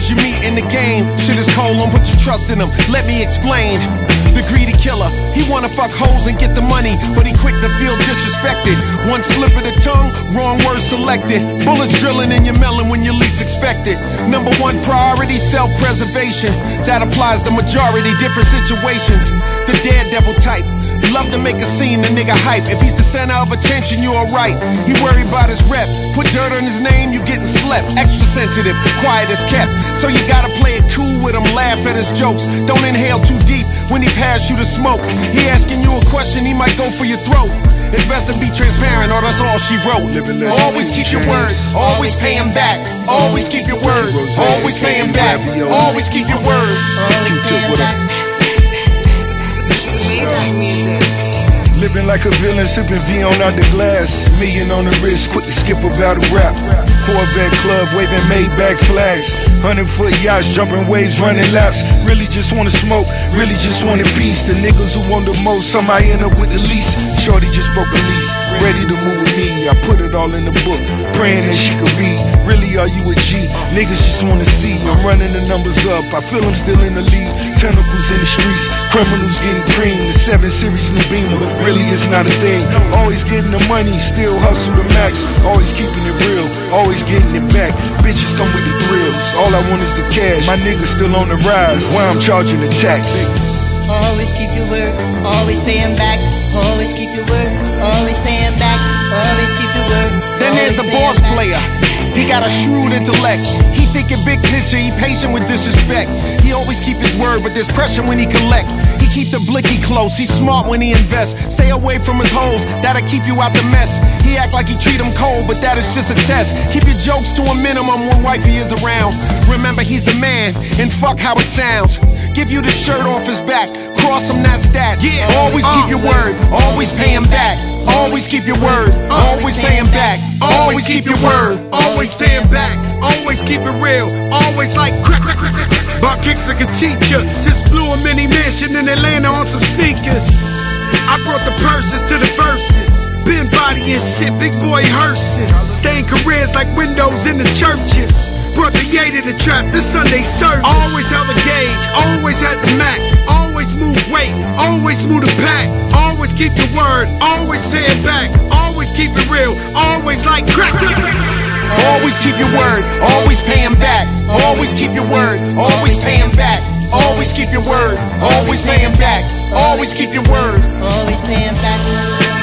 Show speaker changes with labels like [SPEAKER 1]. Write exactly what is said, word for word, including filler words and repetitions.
[SPEAKER 1] girls you meet in the game. Shit is cold, don't put your trust in them. Let me explain. The greedy killer, he wanna fuck hoes and get the money, but he quick to feel disrespected. One slip of the tongue, wrong word selected. Bullets drilling in your melon when you least expect it. Number one priority, self-preservation. That applies to majority, different situations. The daredevil type, love to make a scene, the nigga hype. If he's the center of attention, you alright. He worried about his rep. Put dirt on his name, you getting slept. Extra sensitive, quiet as kept. So you gotta play it cool with him, laugh at his jokes. Don't inhale too deep when he pass you the smoke. He asking you a question, he might go for your throat. It's best to be transparent, or that's all she wrote. Always keep your word, always pay him back. Always keep your word, always pay him back. Always keep your word.
[SPEAKER 2] Living like a villain, sipping V on out the glass. Million on the wrist, quick to skip a battle rap. Corvette club, waving Maybach flags. Hundred foot yachts, jumping waves, running laps. Really just wanna smoke, really just wanted peace. The niggas who want the most, somebody end up with the least. Shorty just broke a lease, ready to move with me. I put it all in the book, praying that she could read. Really, are you a G? Niggas just wanna see. I'm running the numbers up, I feel I'm still in the lead. Tentacles in the streets, criminals getting cream. The seven series new Beamer, really it's not a thing. Always getting the money, still hustle the max. Always keeping it real, always getting it back. Bitches come with the thrills, all I want is the cash. My niggas still on the rise, why I'm charging the tax.
[SPEAKER 3] Always keep your word, always pay him back. Always keep your word, always pay him back. Always keep your word.
[SPEAKER 1] Then there's the boss player. He got a shrewd intellect. He thinking big picture, he patient with disrespect. He always keep his word, but there's pressure when he collect. He keep the blicky close, he's smart when he invests. Stay away from his hoes, that'll keep you out the mess. He act like he treat him cold, but that is just a test. Keep your jokes to a minimum when wifey is around. Remember he's the man, and fuck how it sounds. Give you the shirt off his back, cross him, that's that. Yeah, always keep your word, always pay him back. Always keep your word, always pay him back. Always keep your word, always stand back. Always keep it real, always like crack, crack, crack, crack. Buck kicks like a teacher, just blew a mini mansion in Atlanta on some sneakers. I brought the purses to the verses. Been bodying shit, big boy hearses. Staying careers like windows in the churches. Brought the yay to the trap, this Sunday service. Always held a gauge, always had the Mac. Always move weight, always move the pack. Always keep your word, always pay it back. Always keep it real, always like crack. Always keep your word, always pay him back. Always keep your word, always pay him back. Always keep your word, always pay him back. Always keep your word,
[SPEAKER 3] always pay him back.